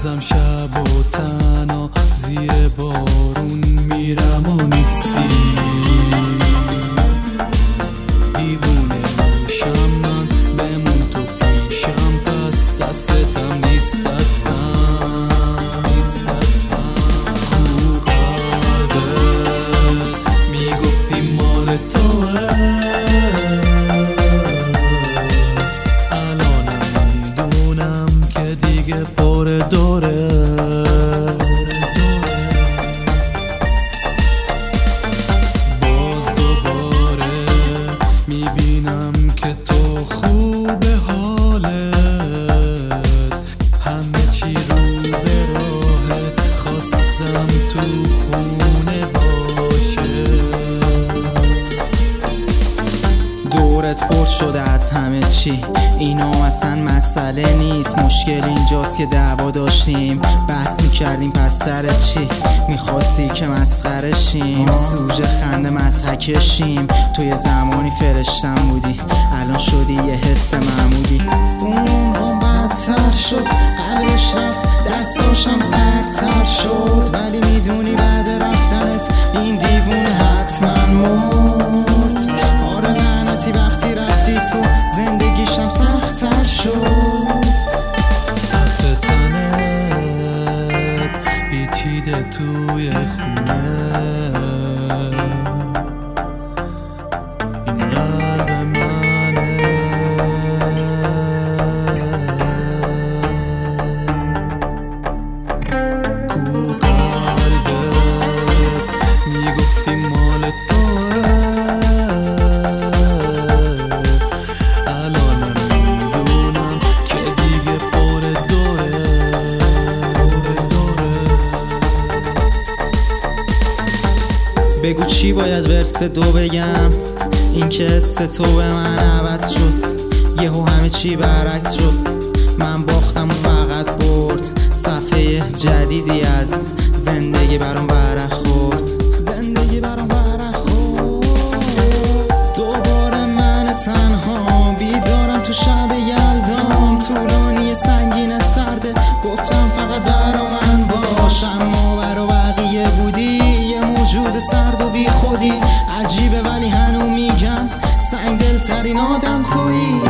بازم شب و تنها زیر بارون میرم و نیستی. دیوونه میشم من، بمون تو پیشم، پس دستتم نیست دستم. کو قلبت میگفتی مال توه، الانم میدونم که دیگه پر دوره. باز دوباره میبینم که تو خوبه حالت، همه چی رو به راهه، خواستم تو خونه باشه. دورت پر شده از همه چی، اینا اصلا مسئله نیست. مشکل اینجاست که دعوا داشتیم، بحث میکردیم پس سر چی. میخواستی که مسخره شیم، سوژه خنده مضحکشیم. تو یه زمانی فرشتم بودی، الان شدی یه حس معمولی. اون بدتر شد، قلبش رفت، دستاشم سردتر شد. ولی میدونی بعد رفتنت این دیوونه حتما مرد. آره لعنتی وقتی رفتی تو زندگیشم سخت‌تر شد. عطر تنت پیچیده توی خونه، این قلب منه. کو قلبت میگفتی مال توه، الانم میدونم که دیگه پر دوره. بگو چی باید ورس 2 بگم، این که حس تو به من عوض شد. یهو همه چی برعکس شد، من باختم و فقط برد. صفحه جدیدی از زندگی برام ورق خورد. دوباره من تنها بیدارم تو شب یلدام، طولانی سنگین سرده. گفتم فقط برا من باش، اما برا بقیه بودی یه موجود سرد و بی خودی. عجیبه ولی هنو میگم سنگ دلترین آدم تویی.